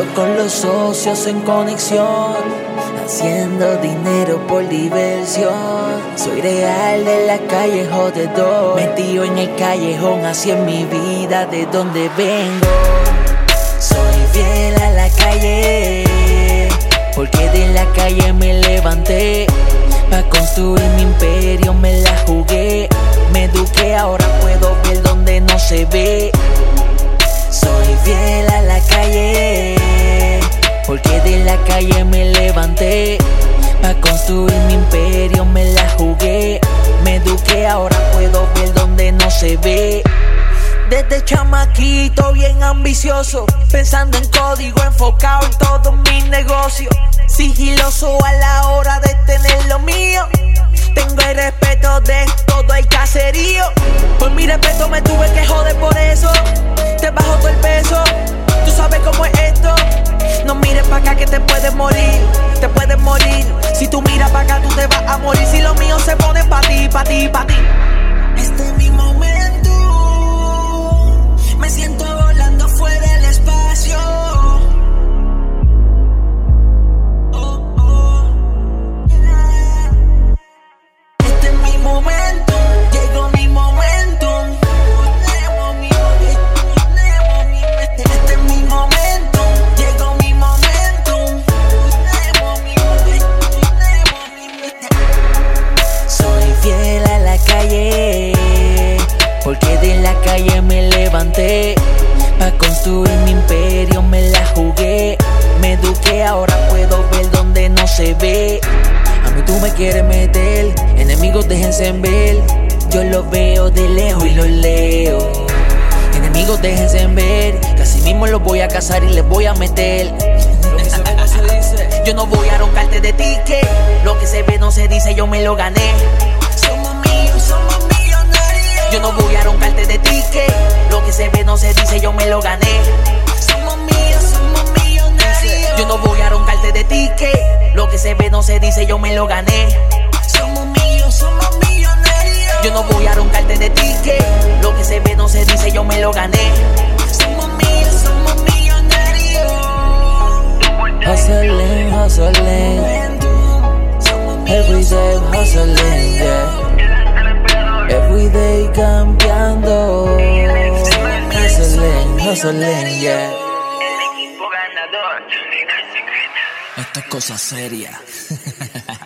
Ando con los socios en conexión, haciendo dinero por diversión. Soy real de la calle, jodedor, metido en el callejón, así es mi vida, de donde vengo. Soy fiel a la calle, porque de la calle me levanté. Pa' construir mi imperio me la jugué. Me eduqué, ahora puedo ver donde no se ve. Soy fiel a la calle, porque de la calle me levanté. Pa' construir mi imperio me la jugué. Me eduqué, ahora puedo ver donde no se ve. Desde chamaquito bien ambicioso, pensando en código, enfocado en todos mis negocios. Sigiloso a la hora de tener lo mío. Tengo el respeto de todo el caserío. Por mi respeto me tuve que joder por eso. Te bajo todo el peso, tú sabes cómo es esto. No mires pa' acá que te puedes morir, te puedes morir. Si tú miras pa' acá tú te vas a morir. Si los míos se ponen pa' ti, pa' ti, pa' ti. Este es mi momento, me siento volando fuera del espacio. Este es mi momento, llegó mi momento. Este es mi momento, llegó mi momento. Soy fiel a la calle, porque de la calle me levanté. Pa' construir mi imperio me la jugué. Me eduqué, ahora puedo ver donde no se ve. A mí tú me quieres meter, enemigos déjense ver. Yo los veo de lejos y los leo. Enemigos déjense ver, casi mismo los voy a cazar y les voy a meter. Lo que se ve no se dice. Yo no voy a roncarte de ticket. Lo que se ve no se dice, yo me lo gané. Somos millonarios. Yo no voy a roncarte de ticket. Lo que se ve no se dice, yo me lo gané. Somos millonarios. Yo no voy a roncarte de ticket. Lo que se ve no se dice, yo me lo gané. Somos millonarios. Yo no voy a roncarte de ticket. Lo que se ve no se dice, yo me lo gané. Somos millonarios. Hustling, hustling, every day hustling, yeah. Every day cambiando. Hustling, hustling, yeah. El equipo ganador. Esto es cosa seria.